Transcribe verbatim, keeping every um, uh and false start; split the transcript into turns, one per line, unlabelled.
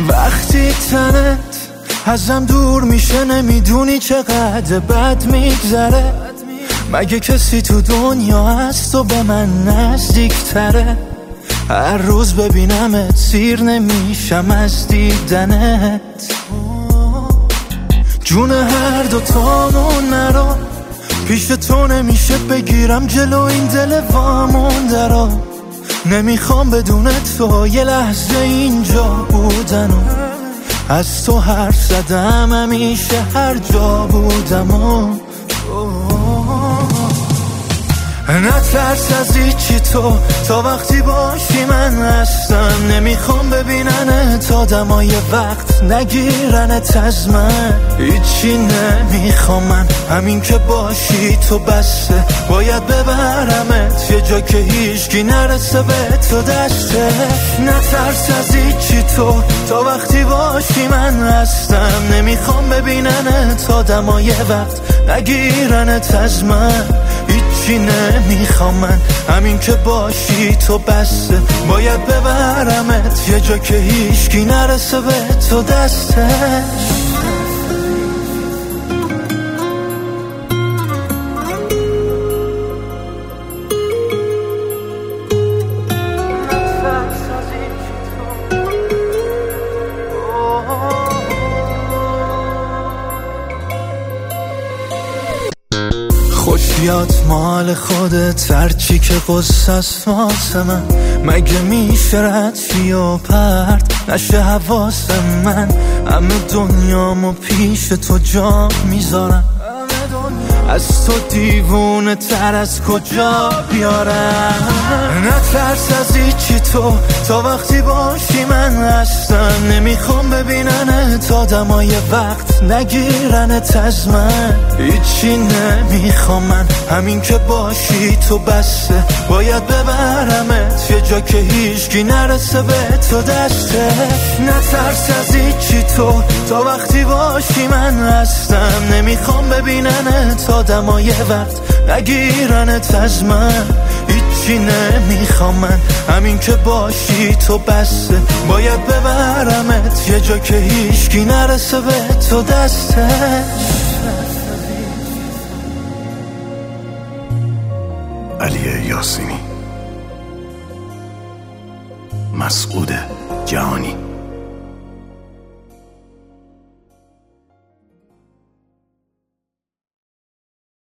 وقتی تنت ازم دور میشه نمیدونی چقدر بد میگذره. مگه کسی تو دنیا هست و به من نزدیک تره؟ هر روز ببینمت سیر نمیشم از دیدنت. جون هر دو تامون نرو، پیش تو نمیشه بگیرم جلو این دل وامونده رو. نمیخوام بدون تو یه لحظه اینجا بودن و از تو حرف زدم همیشه هر جا بودم و نترس از هیچی تو تا وقتی باشی من هستم. نمیخوام ببیننت آدمای وقت نگیرنت از من. هیچی نمیخوام من، همین که باشی تو بسته. باید ببرمت یه جا که هیچکی نرسه به تو دسته. نترس از هیچی تو تا وقتی باشی من هستم. نمیخوام ببیننت آدمای وقت نگیرنت از من. هیچی نمیخوام من، همین که باشی تو بسته. باید ببرمت یه جا که هیچکی نرسه به تو دستش. خوشیات مال خودت، هرچی که قصه است واسه من. مگه میشه رد شی و پرت نشه حواس من؟ همه دنیامو پیش تو جا میذارم. از تو دیوونه تر از کجا بیارم؟ نترس از هیچی تو تا وقتی باشی من هستم. نمیخوام ببیننت آدمای وقت نگیرنت از من. هیچی نمیخوام من، همین که باشی تو بسته. باید ببرمت یه جا که هیچکی نرسه به تو دسته. نترس از هیچی تو تا وقتی باشی من هستم. نمیخوام ببیننت آدمای وقت نگیرنت از من. هیچی نمیخوام من، همین که باشی تو بسته. باید ببرمت یه جا که هیچکی نرسه به تو دستش.
علی یاسینی، مسعود جهانی.